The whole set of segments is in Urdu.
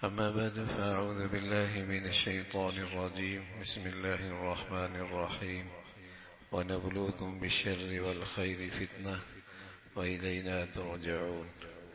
أما بعد فأعوذ بالله من الشيطان الرجيم. بسم الله الرحمن الرحيم. ونبلوكم بالشر والخير فتنة وإلينا ترجعون.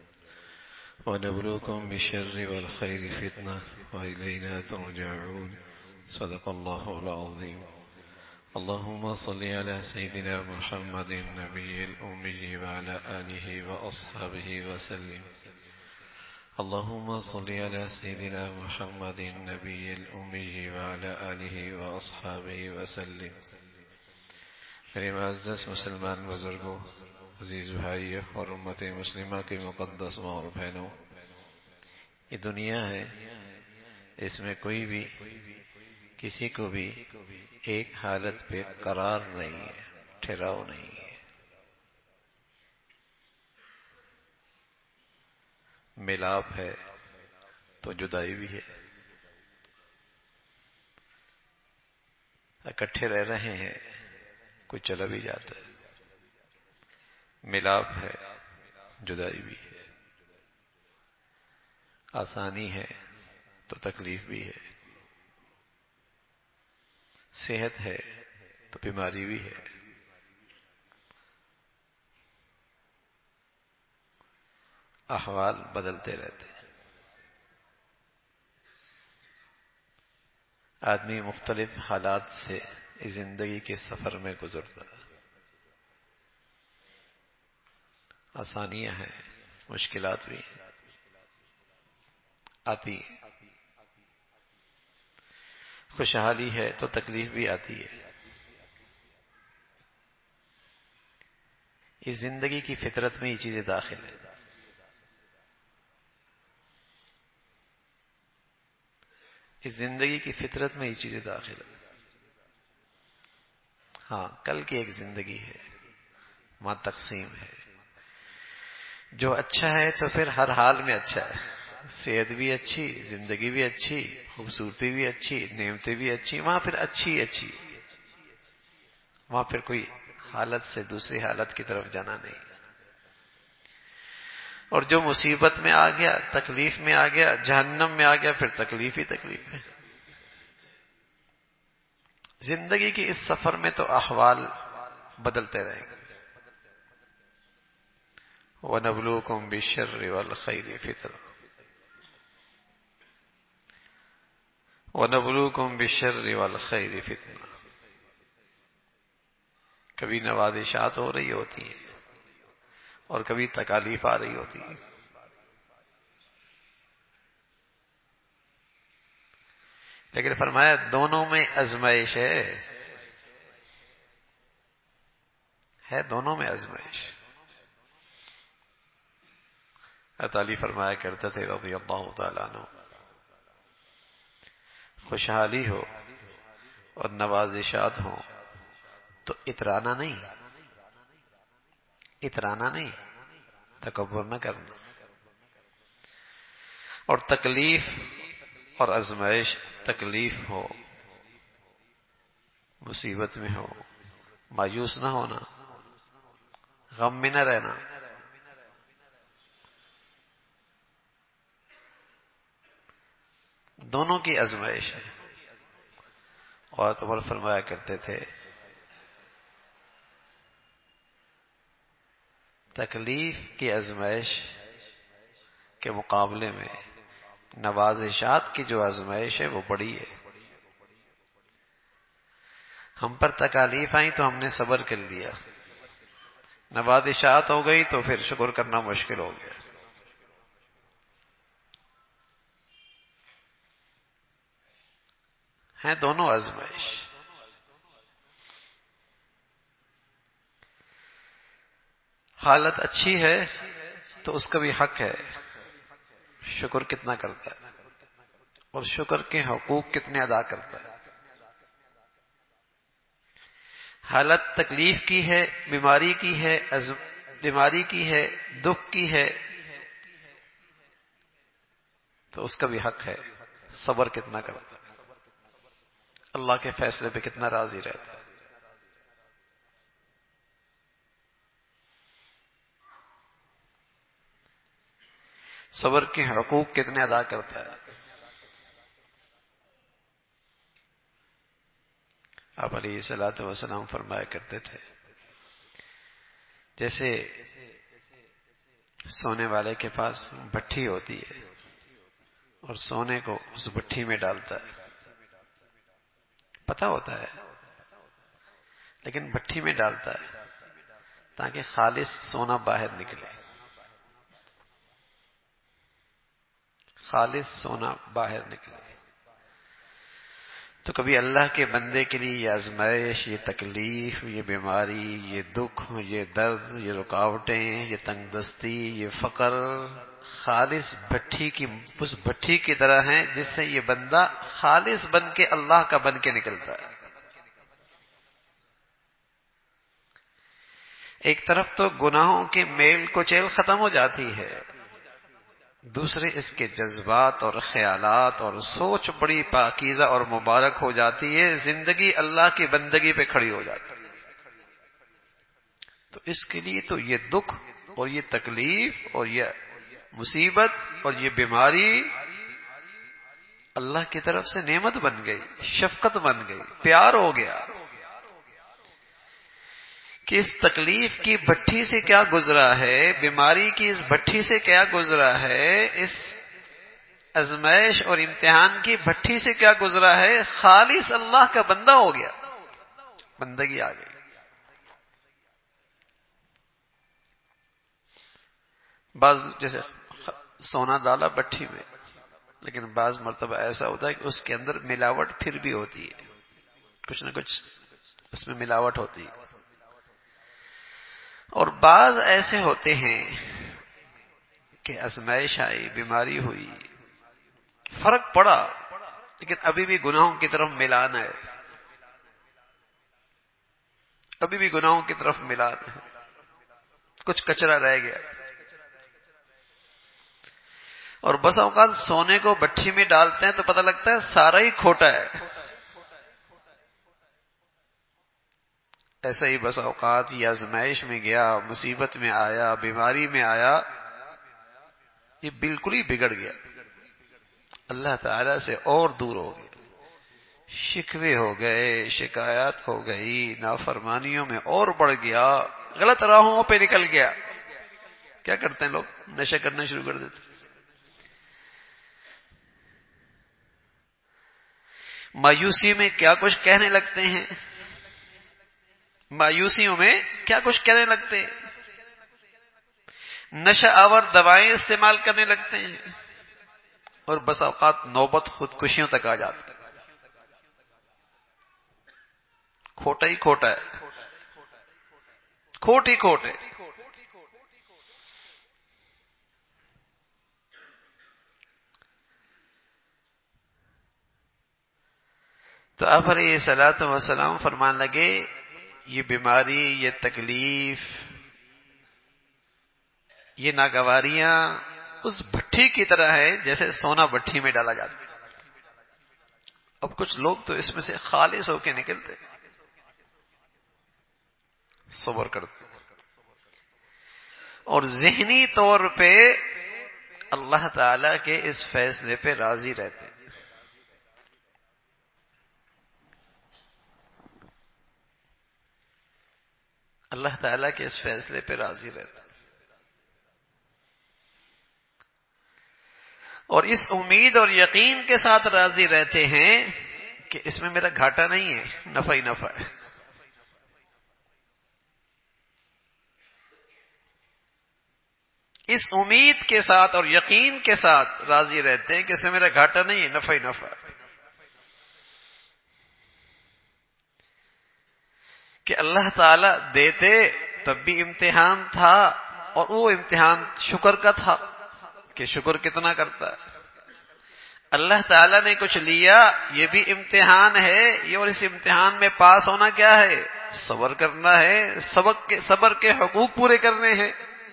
ونبلوكم بالشر والخير فتنة وإلينا ترجعون. صدق الله العظيم. اللهم صل على سيدنا محمد النبي الأمي وعلى آله وأصحابه وسلم. اللهم صل على سيدنا محمد النبي الأمي وعلى آله وأصحابه وسلم. میرے معزز مسلمان بزرگوں، عزیز بھائیوں اور امت مسلمہ کے مقدس ماں اور بہنوں، یہ دنیا ہے، اس میں کوئی بھی کسی کو بھی ایک حالت پہ قرار نہیں ہے، ٹھہراؤ نہیں ہے۔ ملاپ ہے تو جدائی بھی ہے، اکٹھے رہ رہے ہیں، کوئی چلا بھی جاتا ہے۔ ملاپ ہے، جدائی بھی ہے، آسانی ہے تو تکلیف بھی ہے، صحت ہے تو بیماری بھی ہے۔ احوال بدلتے رہتے ہیں، آدمی مختلف حالات سے اس زندگی کے سفر میں گزرتا ہے۔ آسانیاں ہیں، مشکلات بھی ہیں، آتی ہیں۔ خوشحالی ہے تو تکلیف بھی آتی ہے۔ اس زندگی کی فطرت میں یہ چیزیں داخل ہیں۔ اس زندگی کی فطرت میں یہ چیزیں داخل ہیں۔ ہاں، کل کی ایک زندگی ہے، وہاں تقسیم ہے۔ جو اچھا ہے تو پھر ہر حال میں اچھا ہے، صحت بھی اچھی، زندگی بھی اچھی، خوبصورتی بھی اچھی، نعمتیں بھی اچھی، وہاں پھر اچھی اچھی، وہاں پھر کوئی حالت سے دوسری حالت کی طرف جانا نہیں۔ اور جو مصیبت میں آ گیا، تکلیف میں آ گیا، جہنم میں آ گیا، پھر تکلیف ہی تکلیف ہے۔ زندگی کے اس سفر میں تو احوال بدلتے رہیں گے۔ وَنَبْلُوكُمْ بِالشَّرِّ وَالْخَيْرِ فِتْنَةً وَنَبْلُوكُمْ بِالشَّرِّ وَالْخَيْرِ فِتْنَةً۔ کبھی نوازشات ہو رہی ہوتی ہیں اور کبھی تکالیف آ رہی ہوتی ہیں۔ لیکن فرمایا دونوں میں آزمائش ہے دونوں میں آزمائش۔ علی فرمایا کرتے تھے رضی اللہ تعالیٰ عنہ، خوشحالی ہو اور نوازشات ہوں تو اترانا نہیں، تکبر نہ کرنا۔ اور تکلیف اور آزمائش، تکلیف ہو، مصیبت میں ہو، مایوس نہ ہونا، غم میں نہ رہنا۔ دونوں کی آزمائش ہے۔ اور عمر فرمایا کرتے تھے تکلیف کی آزمائش کے مقابلے میں نوازشات کی جو آزمائش ہے وہ بڑی ہے۔ ہم پر تکالیف آئیں تو ہم نے صبر کر لیا، نوازشات ہو گئی تو پھر شکر کرنا مشکل ہو گیا۔ ہیں دونوں آزمائش۔ حالت اچھی ہے تو اس کا بھی حق ہے، شکر کتنا کرتا ہے اور شکر کے حقوق کتنے ادا کرتا ہے۔ حالت تکلیف کی ہے، بیماری کی ہے، دکھ کی ہے تو اس کا بھی حق ہے، صبر کتنا کرتا ہے، اللہ کے فیصلے پہ کتنا راضی رہتا ہے۔ صبر کے حقوق کتنے ادا کرتا ہے۔ آپ علیہ الصلوۃ والسلام فرمایا کرتے تھے جیسے سونے والے کے پاس بھٹی ہوتی ہے اور سونے کو اس بھٹی میں ڈالتا ہے، پتہ ہوتا ہے لیکن بھٹی میں ڈالتا ہے تاکہ خالص سونا باہر نکلے، خالص سونا باہر نکلے۔ تو کبھی اللہ کے بندے کے لیے یہ آزمائش، یہ تکلیف، یہ بیماری، یہ دکھ، یہ درد، یہ رکاوٹیں، یہ تنگ دستی، یہ فقر خالص بھٹی کی اس بھٹی کی طرح ہیں جس سے یہ بندہ خالص بن کے اللہ کا بن کے نکلتا ہے۔ ایک طرف تو گناہوں کے میل کچیل ختم ہو جاتی ہے، دوسرے اس کے جذبات اور خیالات اور سوچ بڑی پاکیزہ اور مبارک ہو جاتی ہے، زندگی اللہ کی بندگی پہ کھڑی ہو جاتی ہے۔ تو اس کے لیے تو یہ دکھ اور یہ تکلیف اور یہ مصیبت اور یہ بیماری اللہ کی طرف سے نعمت بن گئی، شفقت بن گئی، پیار ہو گیا کہ اس تکلیف کی بھٹی سے کیا گزرا ہے، بیماری کی اس بھٹی سے کیا گزرا ہے، اس آزمائش اور امتحان کی بھٹی سے کیا گزرا ہے، خالص اللہ کا بندہ ہو گیا، بندگی آ گئی۔ بعض جیسے سونا ڈالا بھٹی میں، لیکن بعض مرتبہ ایسا ہوتا ہے کہ اس کے اندر ملاوٹ پھر بھی ہوتی ہے، کچھ نہ کچھ اس میں ملاوٹ ہوتی ہے۔ اور بعض ایسے ہوتے ہیں کہ آزمائش آئی، بیماری ہوئی، فرق پڑا، لیکن ابھی بھی گناہوں کی طرف میلان ہے، ابھی بھی گناہوں کی طرف میلان ہے، کچھ کچرا رہ گیا۔ اور بس اوقات سونے کو بھٹی میں ڈالتے ہیں تو پتہ لگتا ہے سارا ہی کھوٹا ہے۔ ایسا ہی بس اوقات یہ آزمائش میں گیا، مصیبت میں آیا، بیماری میں آیا، یہ بالکل ہی بگڑ گیا، اللہ تعالی سے اور دور ہو گیا، شکوے ہو گئے، شکایات ہو گئی، نافرمانیوں میں اور بڑھ گیا، غلط راہوں پہ نکل گیا۔ کیا کرتے ہیں لوگ؟ نشہ کرنا شروع کر دیتے، مایوسی میں کیا کچھ کہنے لگتے ہیں، مایوسیوں میں کیا کچھ کہنے لگتے ہیں، نشہ آور دوائیں استعمال کرنے لگتے ہیں، اور بس اوقات نوبت خودکشیوں تک آ جاتی ہے۔ کھوٹا ہی کھوٹا ہے، کھوٹ ہی کھوٹ ہے۔ تو آپ علیہ الصلوۃ والسلام فرمان لگے یہ بیماری، یہ تکلیف، یہ ناگواریاں اس بھٹی کی طرح ہے جیسے سونا بھٹی میں ڈالا جاتا ہے۔ اب کچھ لوگ تو اس میں سے خالص ہو کے نکلتے، صبر کرتے اور ذہنی طور پہ اللہ تعالی کے اس فیصلے پہ راضی رہتے ہیں۔ اللہ تعالیٰ کے اس فیصلے پہ راضی رہتا ہے اور اس امید اور یقین کے ساتھ راضی رہتے ہیں کہ اس میں میرا گھاٹا نہیں ہے، نفع ہی نفع ہے۔ اس امید کے ساتھ اور یقین کے ساتھ راضی رہتے ہیں کہ اس میں میرا گھاٹا نہیں ہے، نفع ہی نفع ہے۔ کہ اللہ تعالی دیتے تب بھی امتحان تھا، اور وہ امتحان شکر کا تھا کہ شکر کتنا کرتا ہے۔ اللہ تعالیٰ نے کچھ لیا، یہ بھی امتحان ہے، یہ اور اس امتحان میں پاس ہونا کیا ہے؟ صبر کرنا ہے، صبر کے حقوق پورے کرنے ہیں۔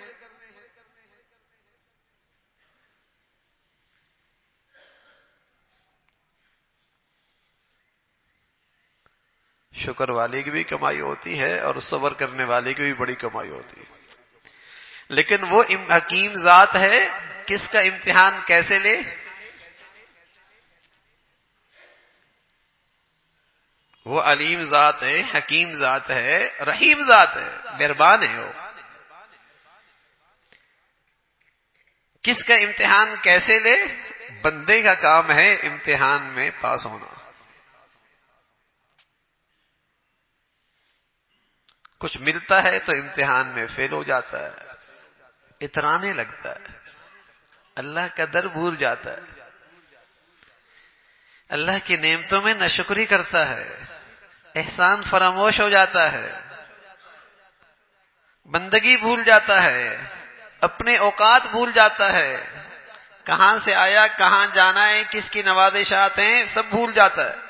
شکر والے کی بھی کمائی ہوتی ہے اور صبر کرنے والے کی بھی بڑی کمائی ہوتی ہے، لیکن وہ حکیم ذات ہے، کس کا امتحان کیسے لے وہ علیم ذات ہے، حکیم ذات ہے، رحیم ذات ہے، مہربان ہے وہ. کس کا امتحان کیسے لے؟ بندے کا کام ہے امتحان میں پاس ہونا. کچھ ملتا ہے تو امتحان میں فیل ہو جاتا ہے، اترانے لگتا ہے، اللہ کا در بھول جاتا ہے، اللہ کی نعمتوں میں ناشکری کرتا ہے، احسان فراموش ہو جاتا ہے، بندگی بھول جاتا ہے، اپنے اوقات بھول جاتا ہے، کہاں سے آیا، کہاں جانا ہے، کس کی نوازشات ہیں، سب بھول جاتا ہے.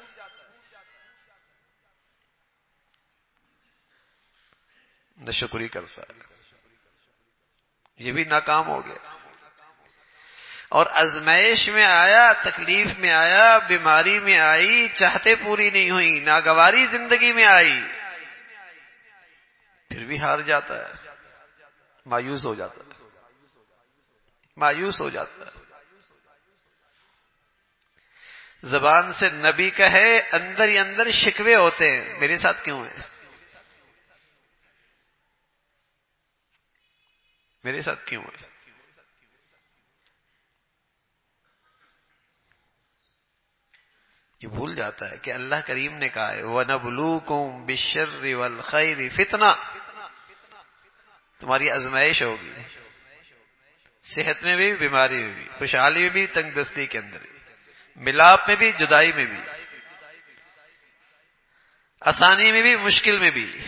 ناشکری کرتا ہے، یہ بھی ناکام ہو گیا. اور آزمائش میں آیا، تکلیف میں آیا، بیماری میں آئی، چاہتے پوری نہیں ہوئی، ناگواری زندگی میں آئی، پھر بھی ہار جاتا ہے، مایوس ہو جاتا ہے، مایوس ہو جاتا ہے. زبان سے نبی کہے، اندر ہی اندر شکوے ہوتے ہیں، میرے ساتھ کیوں ہے، میرے ساتھ کیوں ہے. یہ بھول جاتا ہے کہ اللہ کریم نے کہا ہے وَنَبْلُوكُمْ بِالشَّرِّ وَالْخَيْرِ فتنہ، تمہاری آزمائش ہوگی، صحت میں بھی، بیماری میں بھی، خوشحالی میں بھی، تنگ دستی کے اندر بھی، ملاپ میں بھی، جدائی میں بھی، آسانی میں بھی، مشکل میں بھی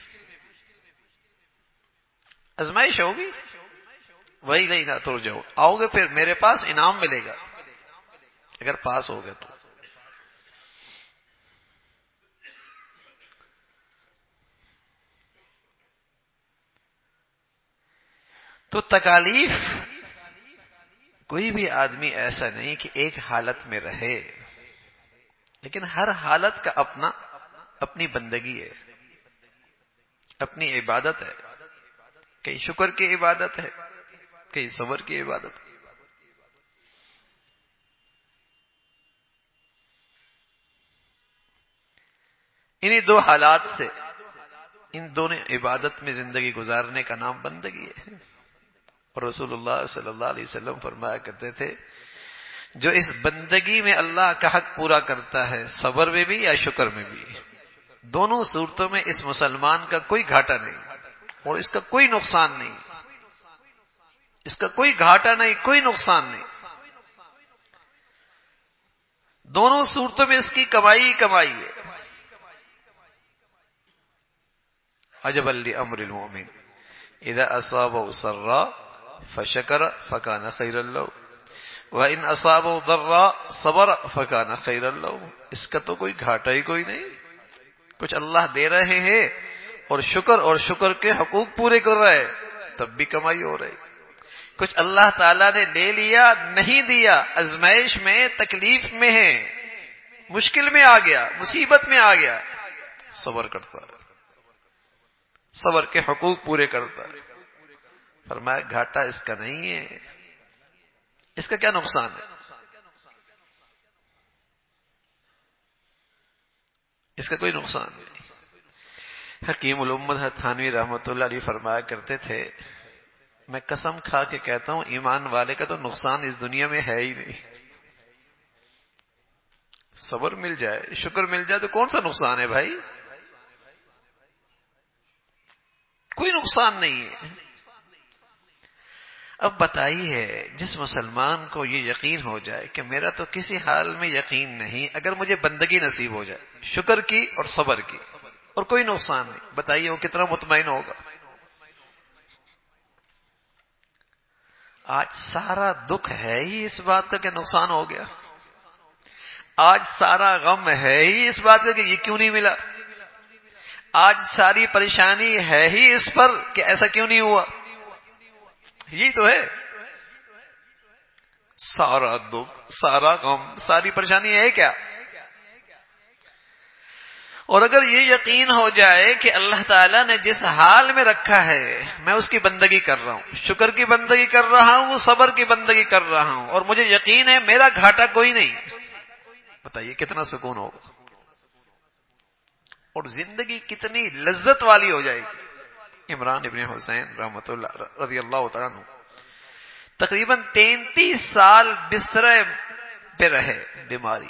آزمائش ہوگی. وہی نہیں نہ تر جاؤ، آؤ گے پھر میرے پاس انعام ملے گا اگر پاس ہو گئے تو تکالیف کوئی بھی آدمی ایسا نہیں کہ ایک حالت میں رہے، لیکن ہر حالت کا اپنی بندگی ہے، اپنی عبادت ہے. کہیں شکر کی عبادت ہے، کہیں صبر کی عبادت ہے. انہی دو حالات سے، ان دونوں عبادت میں زندگی گزارنے کا نام بندگی ہے. اور رسول اللہ صلی اللہ علیہ وسلم فرمایا کرتے تھے جو اس بندگی میں اللہ کا حق پورا کرتا ہے، صبر میں بھی یا شکر میں بھی، دونوں صورتوں میں اس مسلمان کا کوئی گھاٹا نہیں اور اس کا کوئی نقصان نہیں، اس کا کوئی گھاٹا نہیں، کوئی نقصان نہیں. دونوں صورتوں میں اس کی کمائی ہی کمائی ہے. عجبا لامر المؤمن اذا اصابه سرا فشکر فکان خیرا له وان اصابه ضرا صبر فکان خیرا له. اس کا تو کوئی گھاٹا ہی کوئی نہیں، کچھ اللہ دے رہے ہیں اور شکر کے حقوق پورے کر رہے تب بھی کمائی ہو رہی. کچھ اللہ تعالیٰ نے لے لیا، نہیں دیا، ازمائش میں، تکلیف میں ہے، مشکل میں آ گیا، مصیبت میں آ گیا، صبر کرتا ہے، صبر کے حقوق پورے کرتا ہے. فرمایا گھاٹا اس کا نہیں ہے، اس کا کیا نقصان ہے، اس کا کوئی نقصان نہیں. حکیم الامت تھانوی رحمۃ اللہ علیہ فرمایا کرتے تھے میں قسم کھا کے کہتا ہوں ایمان والے کا تو نقصان اس دنیا میں ہے ہی نہیں. صبر مل جائے، شکر مل جائے تو کون سا نقصان ہے بھائی، کوئی نقصان نہیں ہے. اب بتائیے جس مسلمان کو یہ یقین ہو جائے کہ میرا تو کسی حال میں یقین نہیں، اگر مجھے بندگی نصیب ہو جائے شکر کی اور صبر کی اور کوئی نقصان نہیں، بتائیے وہ کتنا مطمئن ہوگا. آج سارا دکھ ہے ہی اس بات کا کہ نقصان ہو گیا، آج سارا غم ہے ہی اس بات کا کہ یہ کیوں نہیں ملا، آج ساری پریشانی ہے ہی اس پر کہ ایسا کیوں نہیں ہوا. یہی تو ہے، سارا دکھ، سارا غم، ساری پریشانی ہے کیا. اور اگر یہ یقین ہو جائے کہ اللہ تعالیٰ نے جس حال میں رکھا ہے میں اس کی بندگی کر رہا ہوں، شکر کی بندگی کر رہا ہوں، صبر کی بندگی کر رہا ہوں، اور مجھے یقین ہے میرا گھاٹا کوئی نہیں، بتائیے کتنا سکون ہوگا. اور زندگی کتنی لذت والی ہو جائے گی. عمران ابن حسین رحمۃ اللہ رضی اللہ تعالیٰ عنہ تقریباً 33 سال بستر پہ رہے، بیماری،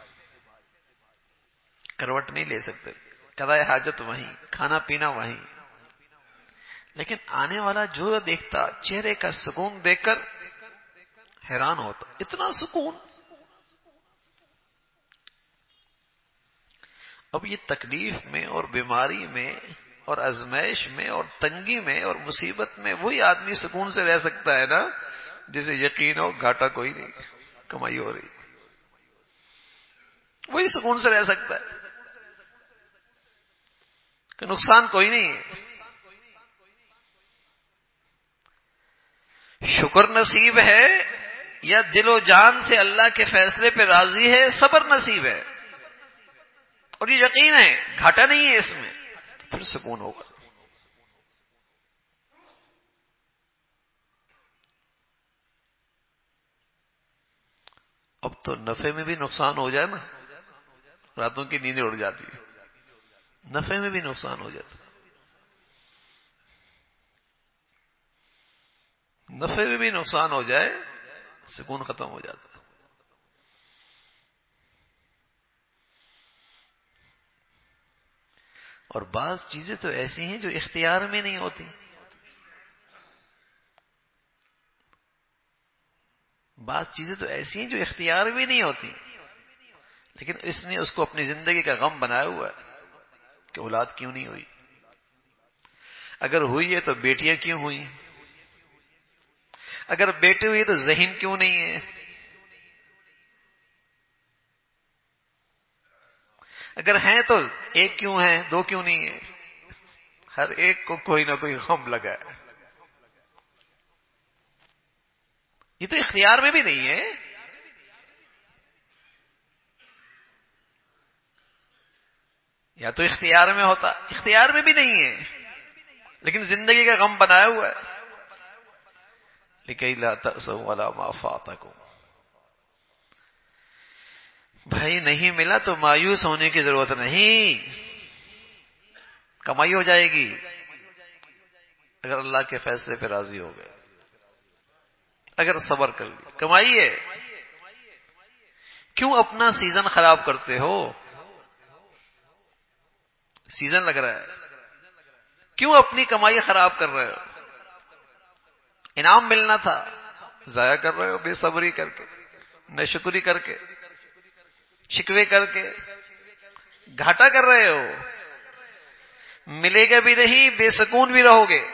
کروٹ نہیں لے سکتے، قضائے حاجت وہیں، کھانا پینا وہیں. لیکن آنے والا جو دیکھتا چہرے کا سکون دیکھ کر حیران ہوتا، اتنا سکون. اب یہ تکلیف میں اور بیماری میں اور ازمائش میں اور تنگی میں اور مصیبت میں وہی آدمی سکون سے رہ سکتا ہے نا جسے یقین ہو گھاٹا کوئی نہیں، کمائی ہو رہی، وہی سکون سے رہ سکتا ہے کہ نقصان کوئی نہیں ہے. شکر نصیب ہے یا دل و جان سے اللہ کے فیصلے پہ راضی ہے، صبر نصیب ہے اور یہ یقین ہے گھاٹا نہیں ہے اس میں، پھر سکون ہوگا. اب تو نفع میں بھی نقصان ہو جائے نا، راتوں کی نیندیں اڑ جاتی ہے، نفع میں بھی نقصان ہو جاتا، نفع میں بھی نقصان ہو جائے سکون ختم ہو جاتا ہے. اور بعض چیزیں تو ایسی ہیں جو اختیار میں نہیں ہوتی، بعض چیزیں تو ایسی ہیں جو اختیار میں نہیں ہوتی، لیکن اس نے اس کو اپنی زندگی کا غم بنایا ہوا ہے کہ اولاد کیوں نہیں ہوئی، اگر ہوئی ہے تو بیٹیاں کیوں ہوئی، اگر بیٹے ہوئی تو ذہن کیوں نہیں ہے، اگر ہیں تو ایک کیوں ہے، دو کیوں نہیں ہے. ہر ایک کو کوئی نہ کوئی غم لگا ہے. یہ تو اختیار میں بھی نہیں ہے. یا تو اختیار میں ہوتا، اختیار میں بھی نہیں ہے لیکن زندگی کا غم بنایا ہوا ہے. لِكَيْ لَا تَأْسَوْا عَلَىٰ مَا فَاتَكُمْ. بھائی نہیں ملا تو مایوس ہونے کی ضرورت نہیں، کمائی ہو جائے گی اگر اللہ کے فیصلے پہ راضی ہو گئے، اگر صبر کر لی کمائی ہے. کیوں اپنا سیزن خراب کرتے ہو؟ سیزن لگ رہا ہے، کیوں اپنی کمائی خراب کر رہے ہو؟ انعام ملنا تھا، ضائع کر رہے ہو بے صبری کر کے، ناشکری کر کے، شکوے کر کے، گھاٹا کر رہے ہو. ملے گا بھی نہیں، بے سکون بھی رہو گے.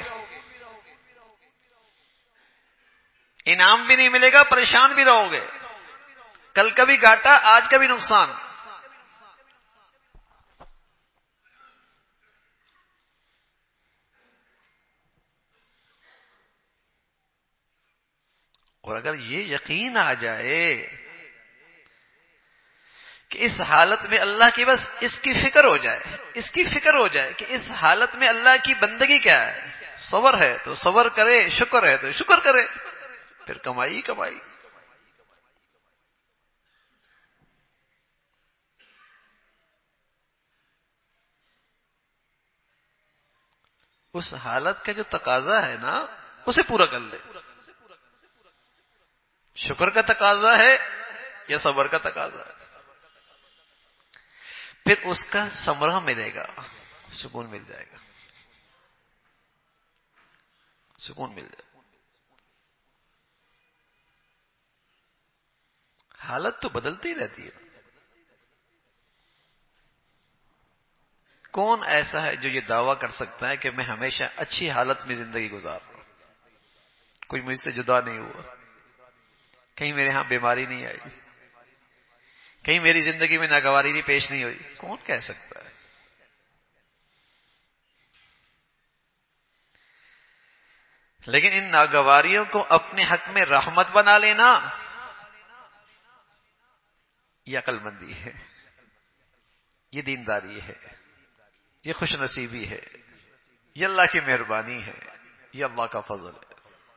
انعام بھی نہیں ملے گا، پریشان بھی رہو گے. کل کا بھی گھاٹا، آج کا بھی نقصان. اور اگر یہ یقین آ جائے کہ اس حالت میں اللہ کی بس اس کی فکر ہو جائے، اس کی فکر ہو جائے کہ اس حالت میں اللہ کی بندگی کیا ہے، صبر ہے تو صبر کرے، شکر ہے تو شکر کرے، پھر کمائی کمائی. اس حالت کا جو تقاضا ہے نا اسے پورا کر لے. شکر کا تقاضا ہے یا صبر کا تقاضا ہے، پھر اس کا ثمرہ ملے گا، سکون مل جائے گا، سکون مل جائے گا. حالت تو بدلتی رہتی ہے. کون ایسا ہے جو یہ دعویٰ کر سکتا ہے کہ میں ہمیشہ اچھی حالت میں زندگی گزار رہا ہوں، کوئی مجھ سے جدا نہیں ہوا، کہیں میرے ہاں بیماری نہیں آئی، کہیں میری زندگی میں ناگواری نہیں پیش نہیں ہوئی؟ کون کہہ سکتا ہے؟ لیکن ان ناگواریوں کو اپنے حق میں رحمت بنا لینا یہ عقل مندی ہے، یہ دینداری ہے، یہ خوش نصیبی ہے، یہ اللہ کی مہربانی ہے، یہ اللہ کا فضل ہے.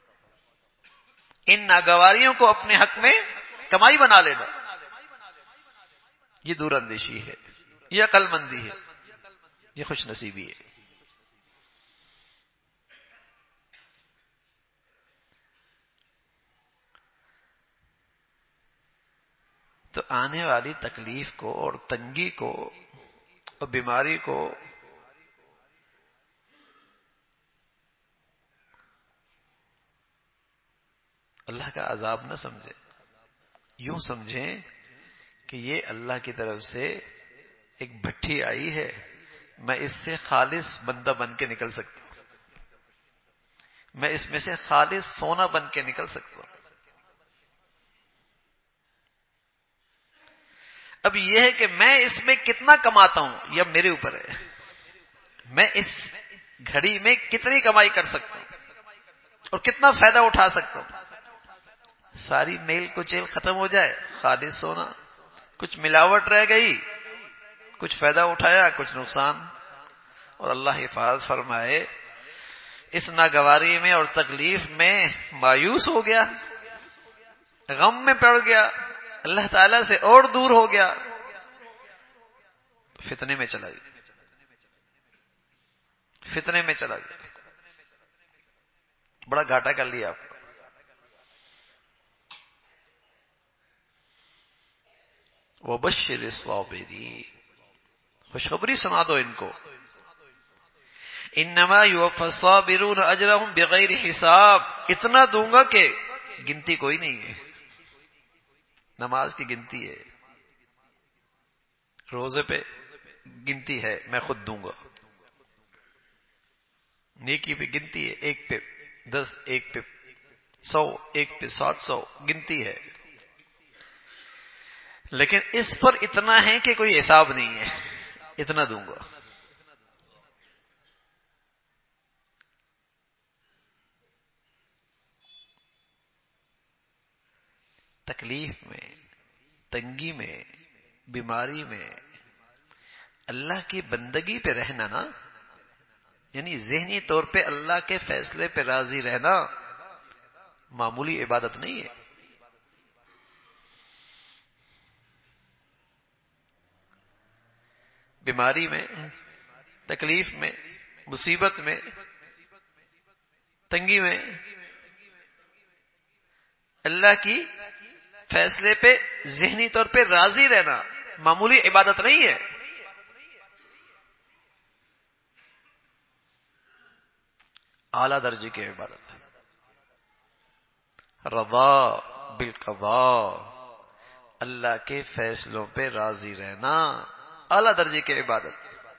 ان ناگواریوں کو اپنے حق میں کمائی بنا لینا یہ دور اندیشی ہے، یہ عقل مندی ہے. یہ خوش نصیبی ہے. تو آنے والی تکلیف کو اور تنگی کو اور بیماری کو اللہ کا عذاب نہ سمجھے، یوں سمجھیں کہ یہ اللہ کی طرف سے ایک بھٹی آئی ہے، میں اس سے خالص بندہ بن کے نکل سکتا ہوں، میں اس میں سے خالص سونا بن کے نکل سکتا ہوں. اب یہ ہے کہ میں اس میں کتنا کماتا ہوں یہ میرے اوپر ہے، میں اس گھڑی میں کتنی کمائی کر سکتا ہوں اور کتنا فائدہ اٹھا سکتا ہوں. ساری میل کچیل ختم ہو جائے، خالص سونا، کچھ ملاوٹ رہ گئی، کچھ فائدہ اٹھایا کچھ نقصان. اور اللہ حفاظت فرمائے اس ناگواری میں اور تکلیف میں مایوس ہو گیا، غم میں پڑ گیا، اللہ تعالی سے اور دور ہو گیا، فتنے میں چلا گیا، فتنے میں چلا گیا، بڑا گھاٹا کر لیا آپ کو. وبشر الصابرین، خوشخبری سنا دو ان کو. انما یوفی الصابرون اجرهم بغیر حساب، اتنا دوں گا کہ گنتی کوئی نہیں ہے. نماز کی گنتی ہے، روزے پہ گنتی ہے، میں خود دوں گا. نیکی پہ گنتی ہے، ایک پہ 10، ایک پہ 100، ایک پہ 700 گنتی ہے. لیکن اس پر اتنا ہے کہ کوئی حساب نہیں ہے، اتنا دوں گا. تکلیف میں، تنگی میں، بیماری میں اللہ کی بندگی پہ رہنا نا، یعنی ذہنی طور پہ اللہ کے فیصلے پہ راضی رہنا معمولی عبادت نہیں ہے. بیماری میں، تکلیف میں، مصیبت میں، تنگی میں اللہ کی فیصلے پہ ذہنی طور پہ راضی رہنا معمولی عبادت نہیں ہے. اعلی درجے کی عبادت ہے. رضا بالقضاء، اللہ کے فیصلوں پہ راضی رہنا اعلی درجے کی عبادت.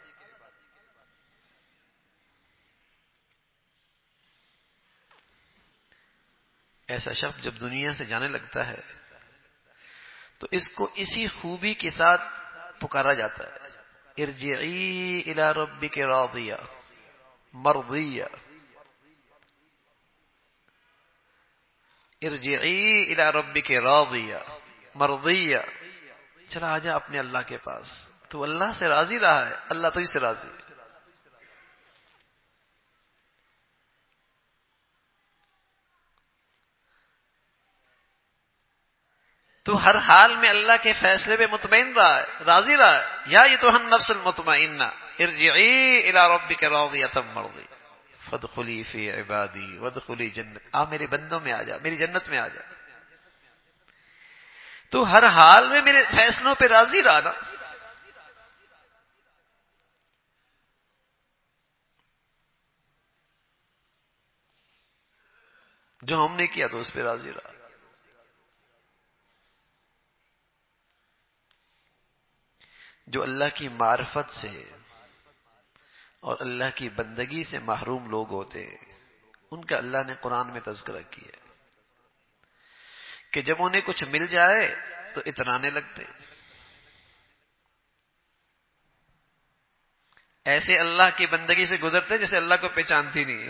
ایسا شخص جب دنیا سے جانے لگتا ہے تو اس کو اسی خوبی کے ساتھ پکارا جاتا ہے، ارجعی الی ربک راضیہ مرضیہ، ارجعی الی ربک راضیہ مرضیہ. چلا آجا اپنے اللہ کے پاس، تو اللہ سے راضی رہا ہے، اللہ تو اس سے راضی ہے. تو ہر حال میں اللہ کے فیصلے پہ مطمئن رہا ہے، راضی رہا ہے. یا ایتھا النفس المطمئنہ ارجعی الی ربک راضیۃ مرضیہ فادخلی فی عبادی وادخلی جنت، آ میرے بندوں میں آ جا، میری جنت میں آ جا. تو ہر حال میں میرے فیصلوں پہ راضی رہا نا. جو ہم نے کیا تو اس پہ راضی رہا. جو اللہ کی معرفت سے اور اللہ کی بندگی سے محروم لوگ ہوتے ان کا اللہ نے قرآن میں تذکرہ کیا کہ جب انہیں کچھ مل جائے تو اترانے لگتے. ایسے اللہ کی بندگی سے گزرتے جیسے اللہ کو پہچانتی نہیں ہے.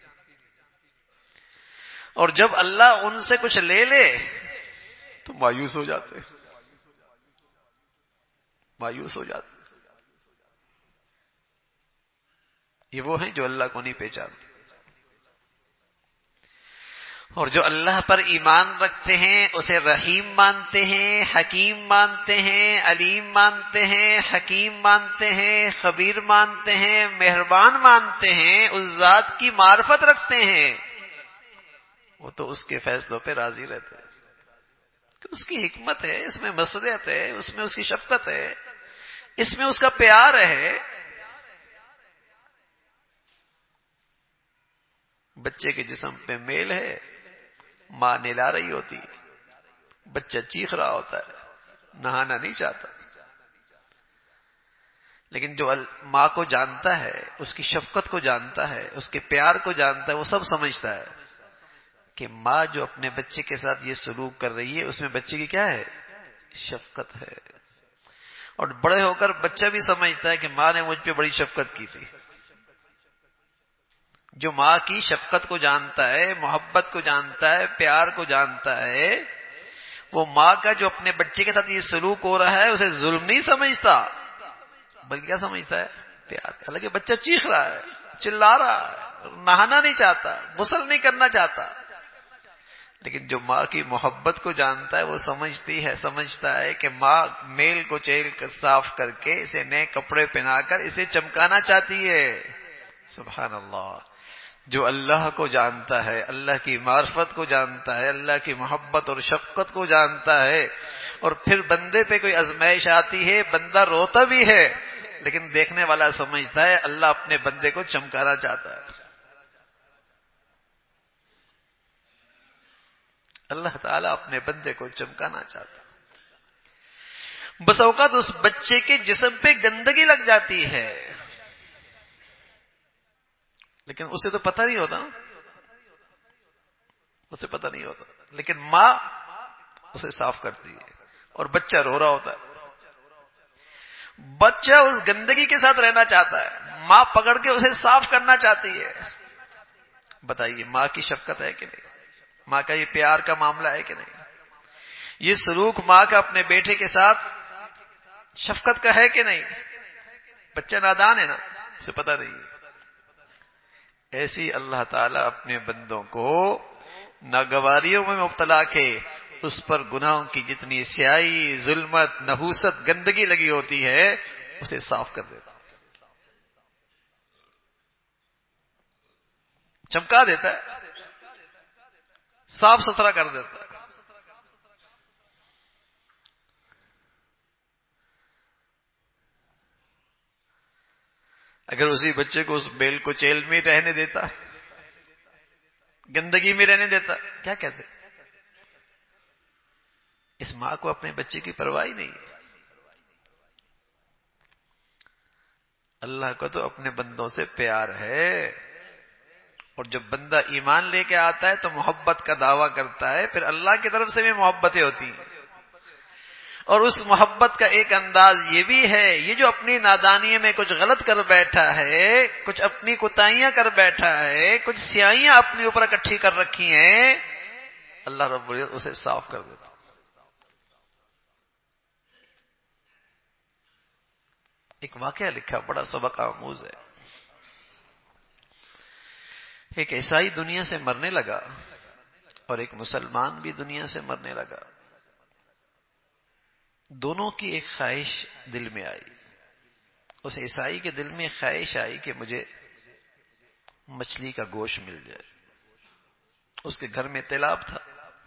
اور جب اللہ ان سے کچھ لے لے تو مایوس ہو جاتے، مایوس ہو جاتے. یہ وہ ہیں جو اللہ کو نہیں پہچانتے. اور جو اللہ پر ایمان رکھتے ہیں اسے رحیم مانتے ہیں، حکیم مانتے ہیں، علیم مانتے ہیں، حکیم مانتے ہیں، خبیر مانتے ہیں، مہربان مانتے ہیں، اس ذات کی معرفت رکھتے ہیں، وہ تو اس کے فیصلوں پہ راضی رہتے ہیں کہ اس کی حکمت ہے، اس میں مصلحت ہے، اس میں اس کی شفقت ہے، اس میں اس کا پیار ہے۔ بچے کے جسم پہ میل ہے، ماں نہلا رہی ہوتی ہے، بچہ چیخ رہا ہوتا ہے، نہانا نہیں چاہتا، لیکن جو ماں کو جانتا ہے، اس کی شفقت کو جانتا ہے، اس کے پیار کو جانتا ہے، وہ سب سمجھتا ہے کہ ماں جو اپنے بچے کے ساتھ یہ سلوک کر رہی ہے اس میں بچے کی کیا ہے؟ شفقت ہے۔ اور بڑے ہو کر بچہ بھی سمجھتا ہے کہ ماں نے مجھ پہ بڑی شفقت کی تھی۔ جو ماں کی شفقت کو جانتا ہے، محبت کو جانتا ہے، پیار کو جانتا ہے، وہ ماں کا جو اپنے بچے کے ساتھ یہ سلوک ہو رہا ہے اسے ظلم نہیں سمجھتا، بلکہ کیا سمجھتا ہے؟ پیار۔ حالانکہ بچہ چیخ رہا ہے، چلا رہا ہے، نہانا نہیں چاہتا، غسل نہیں کرنا چاہتا، لیکن جو ماں کی محبت کو جانتا ہے وہ سمجھتا ہے کہ ماں میل کو چیل کر صاف کر کے اسے نئے کپڑے پہنا کر اسے چمکانا چاہتی ہے۔ سبحان اللہ۔ جو اللہ کو جانتا ہے، اللہ کی معرفت کو جانتا ہے، اللہ کی محبت اور شفقت کو جانتا ہے، اور پھر بندے پہ کوئی آزمائش آتی ہے، بندہ روتا بھی ہے، لیکن دیکھنے والا سمجھتا ہے اللہ اپنے بندے کو چمکانا چاہتا ہے، اللہ تعالیٰ اپنے بندے کو چمکانا چاہتا ہے۔ بس اوقات اس بچے کے جسم پہ گندگی لگ جاتی ہے، لیکن اسے تو پتہ نہیں ہوتا، اسے پتہ نہیں ہوتا، لیکن ماں اسے صاف کرتی ہے، اور بچہ رو رہا ہوتا ہے، بچہ اس گندگی کے ساتھ رہنا چاہتا ہے، ماں پکڑ کے اسے صاف کرنا چاہتی ہے۔ بتائیے ماں کی شفقت ہے کہ نہیں؟ ماں کا یہ پیار کا معاملہ ہے کہ نہیں؟ یہ سلوک ماں کا اپنے بیٹے کے ساتھ شفقت کا ہے کہ نہیں؟ بچہ نادان ہے نا، اسے پتہ نہیں ہے۔ ایسی اللہ تعالیٰ اپنے بندوں کو ناگواریوں میں مبتلا کے اس پر گناہوں کی جتنی سیاہی، ظلمت، نحوست، گندگی لگی ہوتی ہے اسے صاف کر دیتا، چمکا دیتا ہے، صاف ستھرا کر دیتا ہے۔ اگر اسی بچے کو اس بیل کو چیل میں رہنے دیتا، گندگی میں رہنے دیتا، کیا کہتے؟ اس ماں کو اپنے بچے کی پرواہ ہی نہیں ہے۔ اللہ کو تو اپنے بندوں سے پیار ہے، اور جب بندہ ایمان لے کے آتا ہے تو محبت کا دعویٰ کرتا ہے، پھر اللہ کی طرف سے بھی محبتیں ہوتی ہیں، اور اس محبت کا ایک انداز یہ بھی ہے، یہ جو اپنی نادانی میں کچھ غلط کر بیٹھا ہے، کچھ اپنی کوتاہیاں کر بیٹھا ہے، کچھ سیاہیاں اپنے اوپر اکٹھی کر رکھی ہیں، اللہ رب العزت اسے صاف کر دیتا۔ ایک واقعہ لکھا، بڑا سبق آموز ہے۔ ایک عیسائی دنیا سے مرنے لگا اور ایک مسلمان بھی دنیا سے مرنے لگا۔ دونوں کی ایک خواہش دل میں آئی۔ اس عیسائی کے دل میں خواہش آئی کہ مجھے مچھلی کا گوشت مل جائے۔ اس کے گھر میں تیلاب تھا۔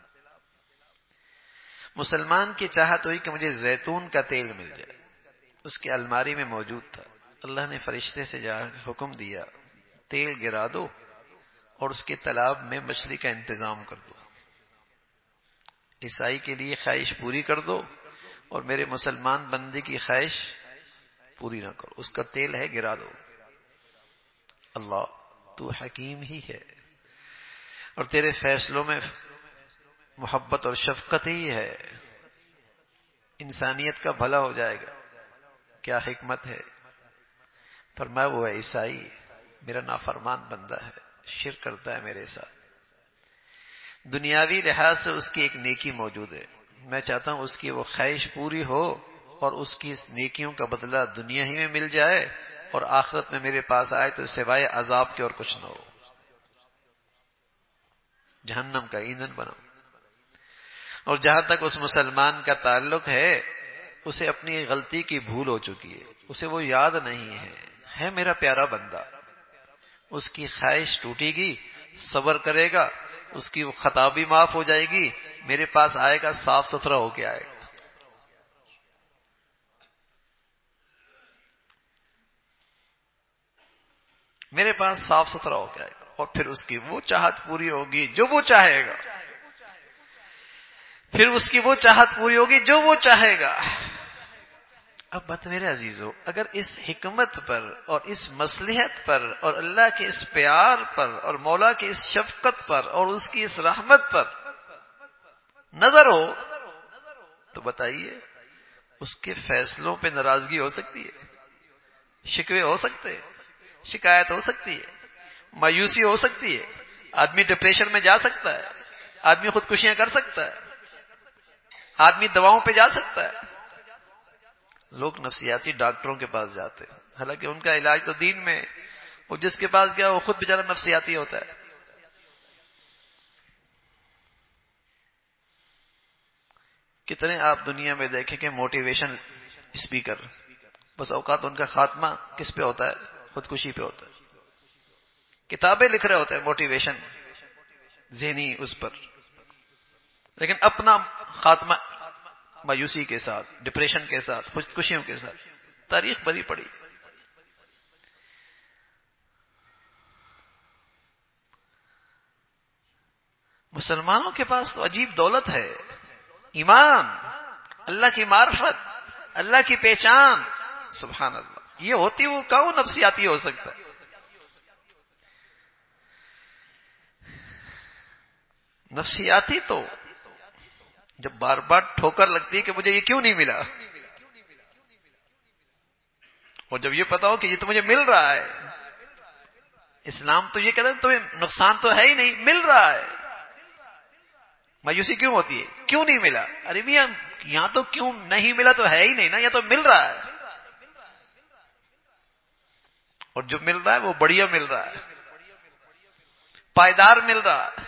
مسلمان کی چاہت ہوئی کہ مجھے زیتون کا تیل مل جائے۔ اس کی الماری میں موجود تھا۔ اللہ نے فرشتے سے جا حکم دیا، تیل گرا دو اور اس کے تالاب میں مچھلی کا انتظام کر دو۔ عیسائی کے لیے خواہش پوری کر دو اور میرے مسلمان بندے کی خواہش پوری نہ کرو، اس کا تیل ہے گرا دو۔ اللہ تو حکیم ہی ہے، اور تیرے فیصلوں میں محبت اور شفقت ہی ہے، انسانیت کا بھلا ہو جائے گا۔ کیا حکمت ہے؟ فرمایا وہ ہے عیسائی میرا نافرمان بندہ ہے، شرک کرتا ہے میرے ساتھ، دنیاوی لحاظ سے اس کی ایک نیکی موجود ہے، میں چاہتا ہوں اس کی وہ خواہش پوری ہو اور اس کی اس نیکیوں کا بدلہ دنیا ہی میں مل جائے، اور آخرت میں میرے پاس آئے تو سوائے عذاب کے اور کچھ نہ ہو۔ جہنم کا ایندھن بناؤں. اور جہاں تک اس مسلمان کا تعلق ہے، اسے اپنی غلطی کی بھول ہو چکی ہے، اسے وہ یاد نہیں ہے میرا پیارا بندہ. اس کی خواہش ٹوٹے گی، صبر کرے گا، اس کی وہ خطا بھی معاف ہو جائے گی، میرے پاس آئے گا صاف ستھرا ہو کے آئے گا. میرے پاس صاف ستھرا ہو کے آئے گا، اور پھر اس کی وہ چاہت پوری ہوگی جو وہ چاہے گا. پھر اس کی وہ چاہت پوری ہوگی جو وہ چاہے گا. اب بات میرے عزیزو، اگر اس حکمت پر اور اس مصلحت پر اور اللہ کے اس پیار پر اور مولا کی اس شفقت پر اور اس کی اس رحمت پر نظر ہو تو بتائیے اس کے فیصلوں پہ ناراضگی ہو سکتی ہے، شکوے ہو سکتے ہیں، شکایت ہو سکتی ہے، مایوسی ہو سکتی ہے، آدمی ڈپریشن میں جا سکتا ہے، آدمی خودکشیاں کر سکتا ہے، آدمی دواؤں پہ جا سکتا ہے. لوگ نفسیاتی ڈاکٹروں کے پاس جاتے ہیں، حالانکہ ان کا علاج تو دین میں ہے. وہ جس کے پاس گیا وہ خود بیچارہ نفسیاتی ہوتا ہے. کتنے آپ دنیا میں دیکھیں کہ موٹیویشن اسپیکر، بس اوقات ان کا خاتمہ کس پہ ہوتا ہے؟ خودکشی پہ ہوتا ہے. کتابیں لکھ رہے ہوتے ہیں موٹیویشن ذہنی اس پر، لیکن اپنا خاتمہ مایوسی کے ساتھ، ڈپریشن کے ساتھ، خودکشیوں کے ساتھ. تاریخ بھری پڑی. مسلمانوں کے پاس تو عجیب دولت ہے، ایمان، اللہ کی معرفت، اللہ کی پہچان. سبحان اللہ. یہ ہوتی وہ کون نفسیاتی ہو سکتا ہے؟ نفسیاتی تو جب بار بار ٹھوکر لگتی ہے کہ مجھے یہ کیوں نہیں ملا، اور جب یہ پتا ہو کہ یہ تو مجھے مل رہا ہے. اسلام تو یہ کہتا ہے تمہیں نقصان تو ہے ہی نہیں، مل رہا ہے. مایوسی کیوں ہوتی ہے؟ کیوں نہیں ملا؟ ارے میاں یہاں تو کیوں نہیں ملا تو ہے ہی نہیں نا، یہ تو مل رہا ہے. اور جو مل رہا ہے وہ بڑھیا مل رہا ہے، پائیدار مل رہا ہے.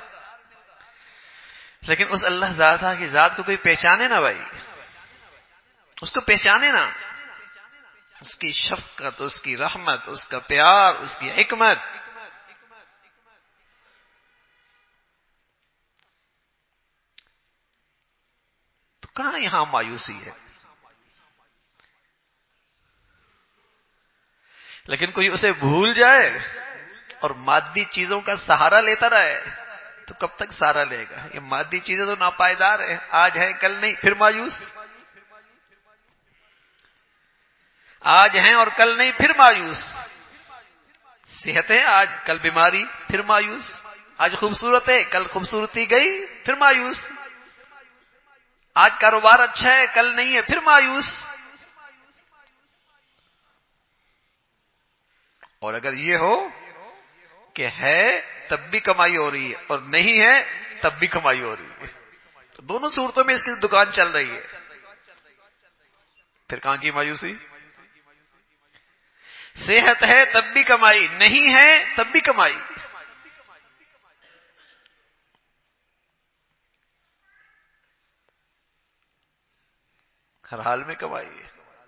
لیکن اس اللہ ذاتہ کی ذات کو کوئی پہچانے نا بھائی، اس کو پہچانے نا، اس کی شفقت، اس کی رحمت، اس کا پیار، اس کی حکمت. تو کہاں یہاں مایوسی ہے؟ لیکن کوئی اسے بھول جائے اور مادی چیزوں کا سہارا لیتا رہے تو کب تک سہارا لے گا؟ یہ مادی چیزیں تو ناپائیدار ہیں، آج ہے کل نہیں، پھر مایوس. آج ہیں اور کل نہیں، پھر مایوس. صحت ہے آج، کل بیماری، پھر مایوس. آج خوبصورت ہے، کل خوبصورتی گئی، پھر مایوس. آج کاروبار اچھا ہے، کل نہیں ہے، پھر مایوس. اور اگر یہ ہو کہ ہے تب بھی کمائی ہو رہی ہے اور نہیں ہے تب بھی کمائی ہو رہی ہے، تو دونوں صورتوں میں اس کی دکان چل رہی ہے، پھر کہاں کی مایوسی؟ صحت ہے تب بھی کمائی، نہیں ہے تب بھی کمائی. ہر حال میں کمائی ہے.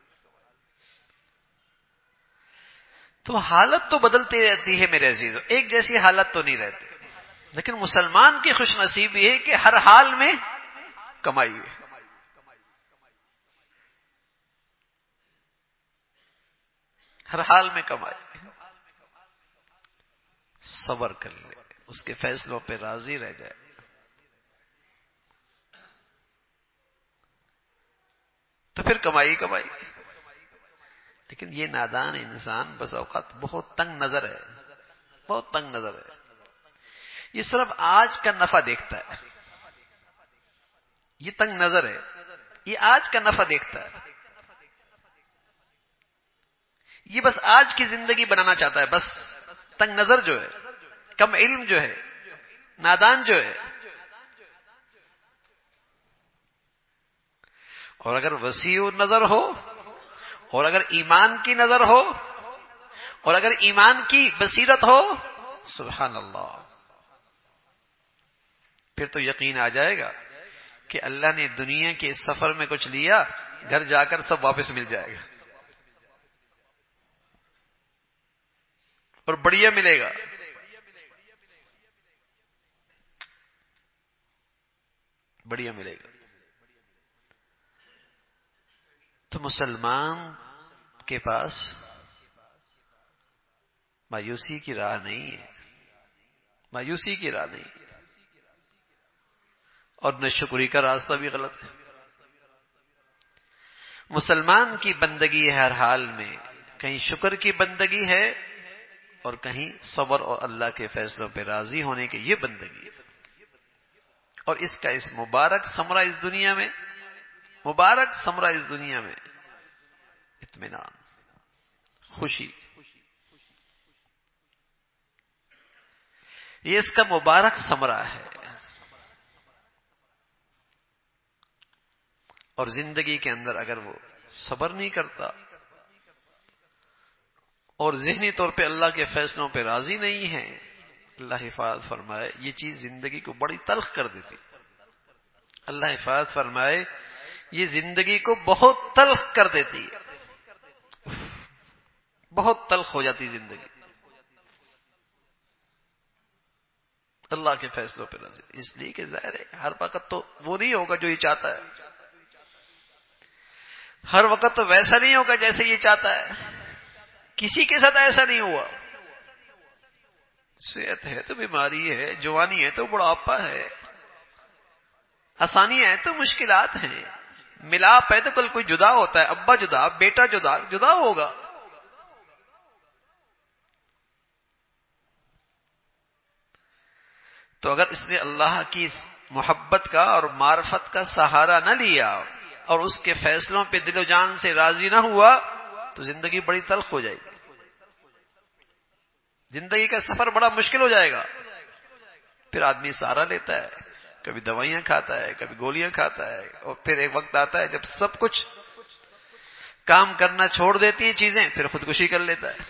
تو حالت تو بدلتی رہتی ہے میرے عزیزو، ایک جیسی حالت تو نہیں رہتی. لیکن مسلمان کی خوش نصیبی ہے کہ ہر حال میں کمائی ہے. ہر حال میں کمائی. صبر کر لے، اس کے فیصلوں پہ راضی رہ جائے، تو پھر کمائی کمائی. لیکن یہ نادان انسان بس اوقات بہت تنگ نظر ہے، بہت تنگ نظر ہے. یہ صرف آج کا نفع دیکھتا ہے، یہ تنگ نظر ہے، یہ آج کا نفع دیکھتا ہے. یہ بس آج کی زندگی بنانا چاہتا ہے. بس تنگ نظر جو ہے، کم علم جو ہے، نادان جو ہے. اور اگر وسیع نظر ہو، اور اگر ایمان کی نظر ہو، اور اگر ایمان کی بصیرت ہو، سبحان اللہ، پھر تو یقین آ جائے گا کہ اللہ نے دنیا کے اس سفر میں کچھ لیا، گھر جا کر سب واپس مل جائے گا اور بڑھیا ملے گا۔ بڑھیا ملے گا۔ تو مسلمان کے پاس مایوسی کی راہ نہیں ہے، مایوسی کی راہ نہیں ہے، اور ناشکری کا راستہ بھی غلط ہے۔ مسلمان کی بندگی ہر حال میں کہیں شکر کی بندگی ہے اور کہیں صبر اور اللہ کے فیصلوں پہ راضی ہونے کی یہ بندگی ہے۔ اور اس کا اس مبارک ثمرہ اس دنیا میں، مبارک ثمرہ اس دنیا میں اطمینان، خوشی، یہ اس کا مبارک ثمرہ ہے۔ اور زندگی کے اندر اگر وہ صبر نہیں کرتا اور ذہنی طور پہ اللہ کے فیصلوں پہ راضی نہیں ہے، اللہ حفاظت فرمائے یہ چیز زندگی کو بڑی تلخ کر دیتی۔ اللہ حفاظت فرمائے یہ زندگی کو بہت تلخ کر دیتی ہے، بہت تلخ ہو جاتی زندگی اللہ کے فیصلوں پہ راضی۔ اس لیے کہ ظاہر ہے ہر وقت تو وہ نہیں ہوگا جو یہ چاہتا ہے، ہر وقت تو ویسا نہیں ہوگا جیسے یہ چاہتا ہے۔ کسی کے ساتھ ایسا نہیں ہوا، صحت ہے تو بیماری ہے، جوانی ہے تو بڑھاپا ہے، آسانی ہے تو مشکلات ہیں، ملاپ ہے تو کل کوئی جدا ہوتا ہے، ابا جدا، بیٹا جدا، جدا ہوگا۔ تو اگر اس نے اللہ کی محبت کا اور معرفت کا سہارا نہ لیا اور اس کے فیصلوں پہ دل و جان سے راضی نہ ہوا تو زندگی بڑی تلخ ہو جائے گی، زندگی کا سفر بڑا مشکل ہو جائے گا۔ پھر آدمی سہارا لیتا ہے، کبھی دوائیاں کھاتا ہے، کبھی گولیاں کھاتا ہے، اور پھر ایک وقت آتا ہے جب سب کچھ کام کرنا چھوڑ دیتی ہیں چیزیں، پھر خودکشی کر لیتا ہے۔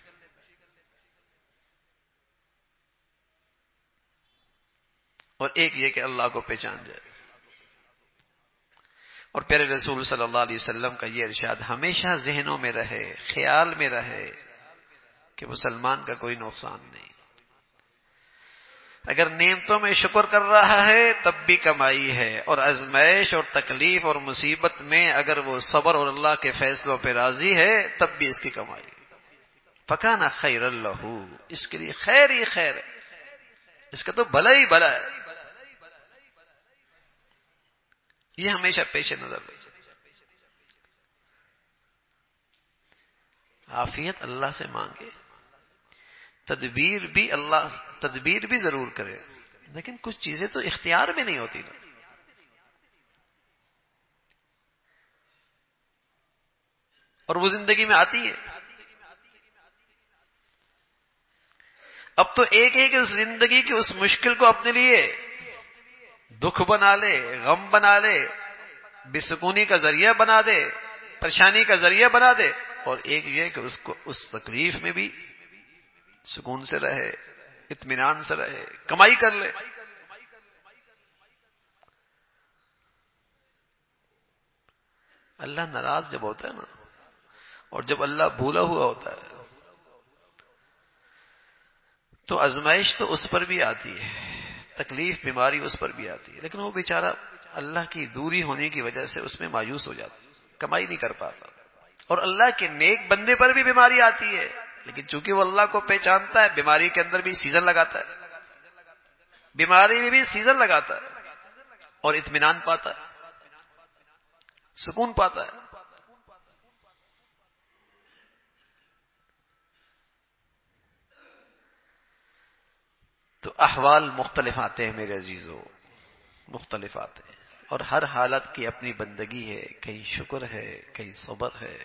اور ایک یہ کہ اللہ کو پہچان جائے۔ اور پیارے رسول صلی اللہ علیہ وسلم کا یہ ارشاد ہمیشہ ذہنوں میں رہے، خیال میں رہے کہ مسلمان کا کوئی نقصان نہیں، اگر نعمتوں میں شکر کر رہا ہے تب بھی کمائی ہے، اور آزمائش اور تکلیف اور مصیبت میں اگر وہ صبر اور اللہ کے فیصلوں پہ راضی ہے تب بھی اس کی کمائی۔ فکان خیر اللہ، اس کے لیے خیر ہی خیر ہے، اس کا تو بھلا ہی بھلا ہے۔ یہ ہمیشہ پیش نظر رہے۔ عافیت اللہ سے مانگے، تدبیر بھی ضرور کرے، لیکن کچھ چیزیں تو اختیار میں نہیں ہوتی نا۔ اور وہ زندگی میں آتی ہے۔ اب تو ایک ایک اس زندگی کی اس مشکل کو اپنے لیے دکھ بنا لے، غم بنا لے، بے سکونی کا ذریعہ بنا دے، پریشانی کا ذریعہ بنا دے، اور ایک یہ کہ اس کو اس تکلیف میں بھی سکون سے رہے، اطمینان سے رہے، کمائی کر لے۔ اللہ ناراض جب ہوتا ہے نا، اور جب اللہ بھولا ہوا ہوتا ہے تو آزمائش تو اس پر بھی آتی ہے، تکلیف بیماری اس پر بھی آتی ہے، لیکن وہ بیچارہ اللہ کی دوری ہونے کی وجہ سے اس میں مایوس ہو جاتا ہے، کمائی نہیں کر پاتا۔ اور اللہ کے نیک بندے پر بھی بیماری آتی ہے، لیکن چونکہ وہ اللہ کو پہچانتا ہے بیماری کے اندر بھی سیزن لگاتا ہے، بیماری میں بھی سیزن لگاتا ہے اور اطمینان پاتا ہے، سکون پاتا ہے۔ تو احوال مختلف آتے ہیں میرے عزیزو، مختلف آتے ہیں، اور ہر حالت کی اپنی بندگی ہے، کہیں شکر ہے، کہیں صبر ہے۔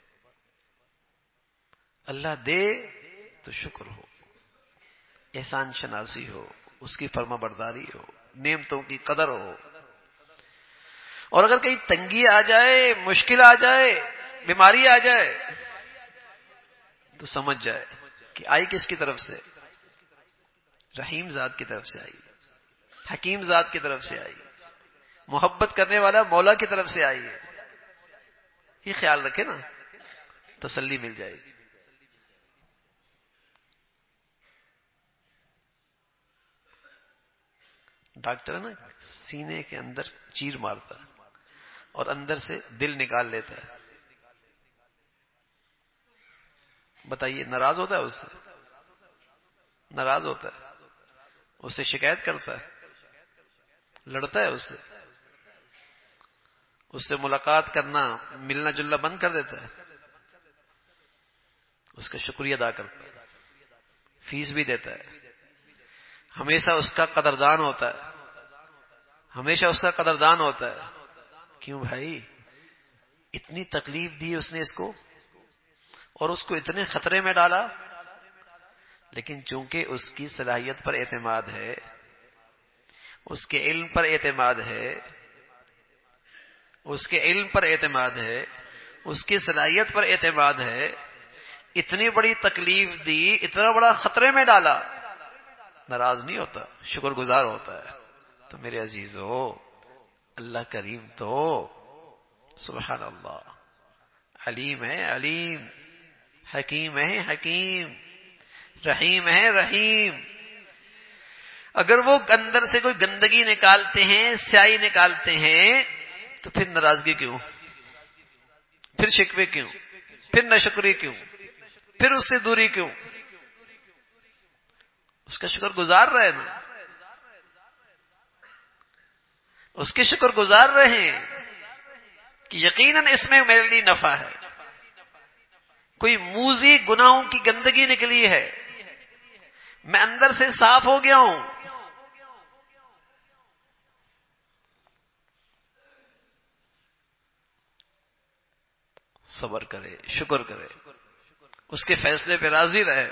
اللہ دے تو شکر ہو، احسان شناسی ہو، اس کی فرما برداری ہو، نعمتوں کی قدر ہو، اور اگر کہیں تنگی آ جائے، مشکل آ جائے، بیماری آ جائے تو سمجھ جائے کہ آئی کس کی طرف سے؟ رحیم ذات کی طرف سے آئی، حکیم ذات کی طرف سے آئی ہے، محبت کرنے والا مولا کی طرف سے آئی ہے. یہ خیال رکھے نا، تسلی مل جائے گی. ڈاکٹر ہے نا، سینے کے اندر چیر مارتا ہے اور اندر سے دل نکال لیتا ہے. بتائیے ناراض ہوتا ہے اس سے؟ ناراض ہوتا ہے، اس سے شکایت کرتا ہے، لڑتا ہے اس سے ملاقات کرنا، ملنا جلنا بند کر دیتا ہے، اس کا شکریہ ادا کرتا ہے، فیس بھی دیتا ہے، ہمیشہ اس کا قدردان ہوتا ہے، ہمیشہ اس کا قدردان ہوتا ہے. کیوں بھائی؟ اتنی تکلیف دی اس نے اس کو اور اس کو اتنے خطرے میں ڈالا، لیکن چونکہ اس کی صلاحیت پر اعتماد ہے، اس کے علم پر اعتماد ہے، اس کے علم پر اعتماد ہے، اس کی صلاحیت پر اعتماد ہے، اتنی بڑی تکلیف دی، اتنا بڑا خطرے میں ڈالا، ناراض نہیں ہوتا، شکر گزار ہوتا ہے. تو میرے عزیزو، اللہ کریم تو سبحان اللہ علیم ہے، علیم، حکیم ہے، حکیم، رحیم ہے، رحیم. اگر وہ اندر سے کوئی گندگی نکالتے ہیں، سیاہی نکالتے ہیں، تو پھر ناراضگی کیوں؟ پھر شکوے کیوں؟ پھر ناشکری کیوں؟ پھر اس سے دوری کیوں؟ اس کا شکر گزار رہے نا، اس کے شکر گزار رہے کہ یقیناً اس میں میرے لیے نفع ہے. کوئی موذی گناہوں کی گندگی نکلی ہے، میں اندر سے صاف ہو گیا ہوں. صبر کرے، شکر کرے، اس کے فیصلے پہ راضی رہے.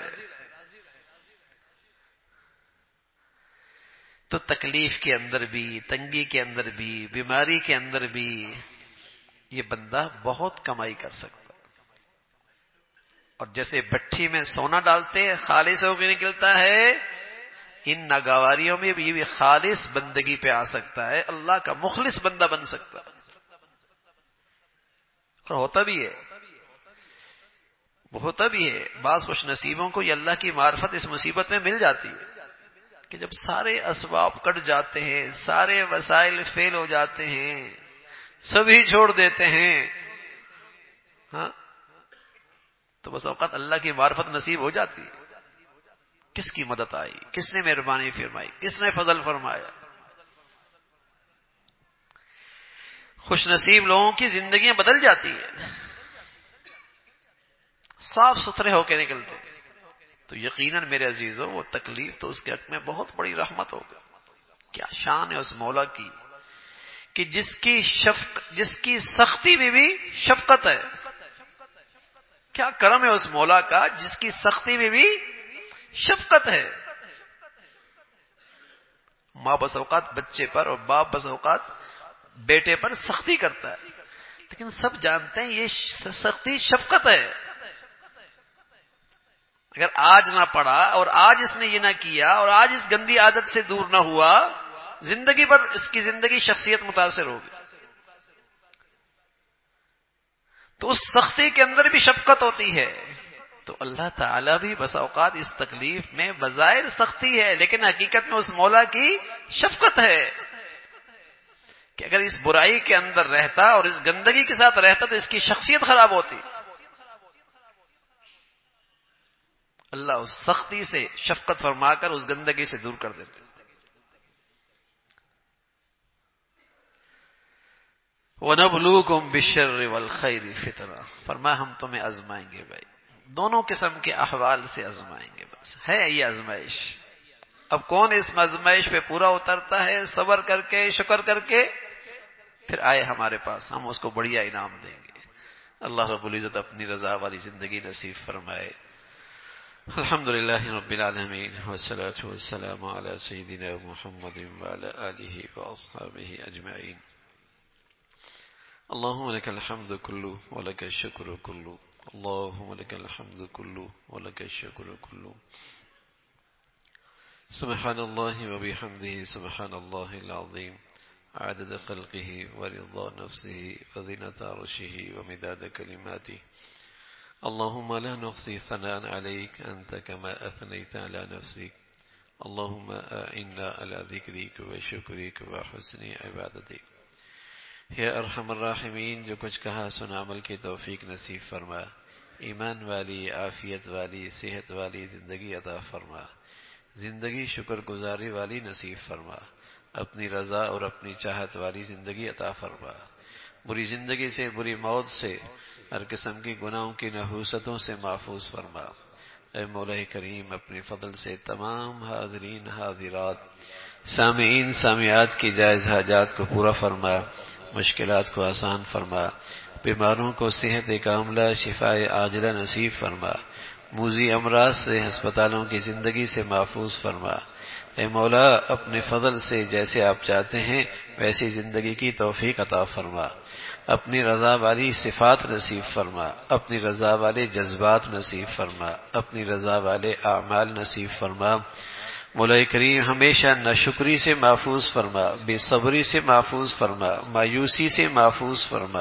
تو تکلیف کے اندر بھی، تنگی کے اندر بھی، بیماری کے اندر بھی یہ بندہ بہت کمائی کر سکتا. اور جیسے بھٹی میں سونا ڈالتے ہیں خالص ہو کے نکلتا ہے، ان ناگواریوں میں بھی یہ خالص بندگی پہ آ سکتا ہے، اللہ کا مخلص بندہ بن سکتا ہے. اور ہوتا بھی ہے، وہ ہوتا بھی ہے. بعض خوش نصیبوں کو یہ اللہ کی معرفت اس مصیبت میں مل جاتی ہے کہ جب سارے اسباب کٹ جاتے ہیں، سارے وسائل فیل ہو جاتے ہیں، سبھی چھوڑ دیتے ہیں، ہاں، تو بس اوقات اللہ کی معرفت نصیب ہو جاتی ہے. کس کی مدد آئی، کس نے مہربانی فرمائی، کس نے فضل فرمایا. خوش نصیب لوگوں کی زندگیاں بدل جاتی ہیں، صاف ستھرے ہو کے نکلتے ہیں. تو یقیناً میرے عزیزوں، وہ تکلیف تو اس کے حق میں بہت بڑی رحمت ہوگی. کیا شان ہے اس مولا کی کہ جس کی سختی میں بھی شفقت ہے. کیا کرم ہے اس مولا کا جس کی سختی میں بھی شفقت ہے. ماں بس اوقات بچے پر اور باپ بس اوقات بیٹے پر سختی کرتا ہے، لیکن سب جانتے ہیں یہ سختی شفقت ہے. اگر آج نہ پڑھا اور آج اس نے یہ نہ کیا اور آج اس گندی عادت سے دور نہ ہوا، زندگی پر اس کی زندگی شخصیت متاثر ہوگی. تو اس سختی کے اندر بھی شفقت ہوتی ہے. تو اللہ تعالیٰ بھی بس اوقات اس تکلیف میں بظاہر سختی ہے، لیکن حقیقت میں اس مولا کی شفقت ہے کہ اگر اس برائی کے اندر رہتا اور اس گندگی کے ساتھ رہتا تو اس کی شخصیت خراب ہوتی. اللہ اس سختی سے شفقت فرما کر اس گندگی سے دور کر دیتے. وَنَبْلُوكُمْ بِالشَّرِّ وَالْخَيْرِ فِتْنَةً، فرمایا ہم تمہیں آزمائیں گے بھائی، دونوں قسم کے احوال سے آزمائیں گے. بس ہے یہ آزمائش. اب کون اس آزمائش پہ پورا اترتا ہے صبر کر کے، شکر کر کے، پھر آئے ہمارے پاس، ہم اس کو بڑھیا انعام دیں گے. اللہ رب العزت اپنی رضا والی زندگی نصیب فرمائے. الحمدللہ رب العالمین، والصلاة والسلام علی سیدنا محمد وعلی آلہ واصحابہ اجمعین. اللهم لك الحمد كله ولك الشكر كله، اللهم لك الحمد كله ولك الشكر كله. سبحان الله وبحمده سبحان الله العظيم عدد خلقه ورضا نفسه وزنة عرشه ومداد كلماته. اللهم لا نحصي ثناء عليك أنت كما أثنيت على نفسك. اللهم أعنا على ذكرك وشكرك وحسن عبادتك. یا ارحم الراحمین، جو کچھ کہا سنا عمل کی توفیق نصیب فرما، ایمان والی، عافیت والی، صحت والی زندگی عطا فرما، زندگی شکر گزاری والی نصیب فرما، اپنی رضا اور اپنی چاہت والی زندگی عطا فرما، بری زندگی سے، بری موت سے، ہر قسم کی گناہوں کی نحوستوں سے محفوظ فرما۔ اے مولا کریم، اپنے فضل سے تمام حاضرین حاضرات، سامعین سامعات کی جائز حاجات کو پورا فرما، مشکلات کو آسان فرما، بیماروں کو صحت کاملہ شفاء عاجلہ نصیب فرما، موذی امراض سے ہسپتالوں کی زندگی سے محفوظ فرما۔ اے مولا، اپنے فضل سے جیسے آپ چاہتے ہیں ویسی زندگی کی توفیق عطا فرما، اپنی رضا والی صفات نصیب فرما، اپنی رضا والے جذبات نصیب فرما، اپنی رضا والے اعمال نصیب فرما۔ مولا کریم، ہمیشہ ناشکری سے محفوظ فرما، بے صبری سے محفوظ فرما، مایوسی سے محفوظ فرما۔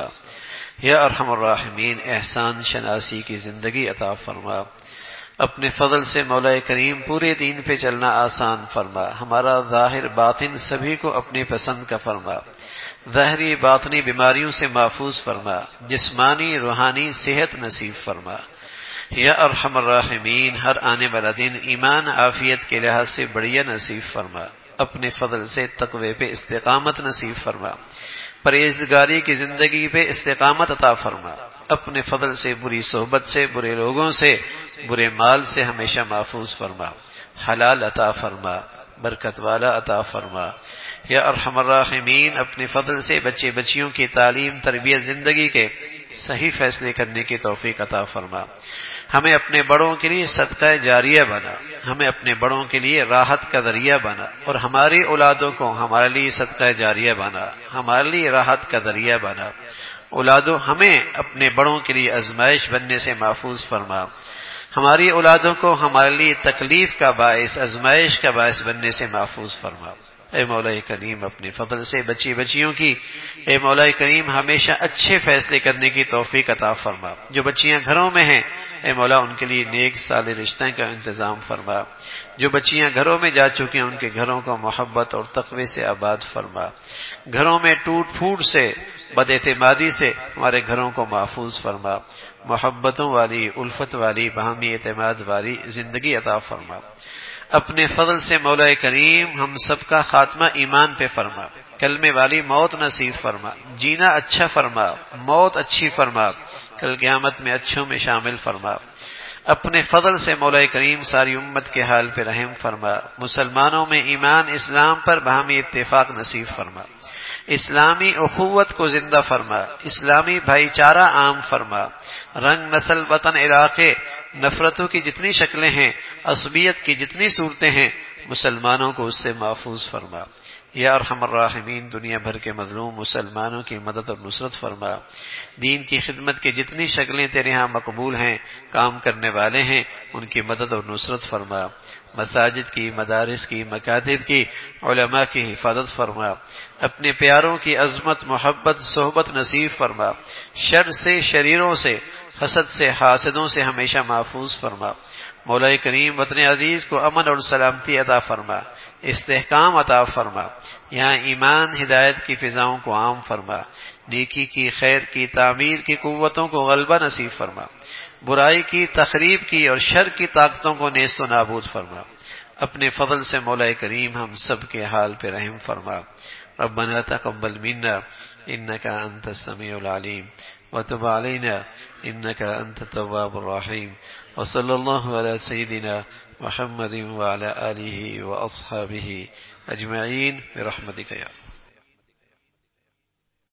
یا ارحم الراحمین، احسان شناسی کی زندگی عطا فرما۔ اپنے فضل سے مولا کریم پورے دین پہ چلنا آسان فرما، ہمارا ظاہر باطن سبھی کو اپنی پسند کا فرما، ظاہری باطنی بیماریوں سے محفوظ فرما، جسمانی روحانی صحت نصیب فرما۔ یا ارحم الراحمین، ہر آنے والا دن ایمان عافیت کے لحاظ سے بڑھیا نصیب فرما، اپنے فضل سے تقوی پہ استقامت نصیب فرما، پرہیزگاری کی زندگی پہ استقامت عطا فرما، اپنے فضل سے بری صحبت سے، برے لوگوں سے، برے مال سے ہمیشہ محفوظ فرما، حلال عطا فرما، برکت والا عطا فرما۔ یا ارحم الراحمین، اپنے فضل سے بچے بچیوں کی تعلیم تربیت زندگی کے صحیح فیصلے کرنے کی توفیق عطا فرما، ہمیں اپنے بڑوں کے لیے صدقہ جاریہ بنا، ہمیں اپنے بڑوں کے لیے راحت کا ذریعہ بنا، اور ہماری اولادوں کو ہمارے لیے صدقہ جاریہ بنا، ہمارے لیے راحت کا ذریعہ بنا۔ اولادوں ہمیں اپنے بڑوں کے لیے آزمائش بننے سے محفوظ فرما، ہماری اولادوں کو ہمارے لیے تکلیف کا باعث، آزمائش کا باعث بننے سے محفوظ فرما۔ اے مولا کریم، اپنے فضل سے بچی بچیوں کی، اے مولا کریم، ہمیشہ اچھے فیصلے کرنے کی توفیق عطا فرما۔ جو بچیاں گھروں میں ہیں، اے مولا ان کے لیے نیک صالح رشتے کا انتظام فرما۔ جو بچیاں گھروں میں جا چکی ہیں ان کے گھروں کو محبت اور تقوی سے آباد فرما۔ گھروں میں ٹوٹ پھوٹ سے، بد اعتمادی سے ہمارے گھروں کو محفوظ فرما، محبتوں والی، الفت والی، باہمی اعتماد والی زندگی عطا فرما۔ اپنے فضل سے مولا کریم ہم سب کا خاتمہ ایمان پہ فرما، کلمے والی موت نصیب فرما، جینا اچھا فرما، موت اچھی فرما، کل قیامت میں اچھوں میں شامل فرما۔ اپنے فضل سے مولا کریم ساری امت کے حال پہ رحم فرما، مسلمانوں میں ایمان اسلام پر باہمی اتفاق نصیب فرما، اسلامی اخوت کو زندہ فرما، اسلامی بھائی چارہ عام فرما، رنگ نسل وطن علاقے نفرتوں کی جتنی شکلیں ہیں، عصبیت کی جتنی صورتیں ہیں، مسلمانوں کو اس سے محفوظ فرما۔ یا ارحم الراحمین، دنیا بھر کے مظلوم مسلمانوں کی مدد اور نصرت فرما، دین کی خدمت کی جتنی شکلیں تیرے ہاں مقبول ہیں، کام کرنے والے ہیں، ان کی مدد اور نصرت فرما، مساجد کی، مدارس کی، مکاتب کی، علماء کی حفاظت فرما، اپنے پیاروں کی عظمت محبت صحبت نصیب فرما، شر سے شریروں سے حسد سے حاسدوں سے ہمیشہ محفوظ فرما۔ مولا کریم وطن عزیز کو امن اور سلامتی عطا فرما، استحکام عطا فرما، یہاں ایمان ہدایت کی فضاؤں کو عام فرما، نیکی کی خیر کی تعمیر کی قوتوں کو غلبہ نصیب فرما، برائی کی تخریب کی اور شر کی طاقتوں کو نیست و نابود فرما۔ اپنے فضل سے مولا کریم ہم سب کے حال پہ رحم فرما۔ ربنا تقبل منا انك انت السميع العليم وتب علينا انك انت التواب الرحيم وصلى الله على سيدنا محمد وعلى آله وأصحابه أجمعين برحمتك يا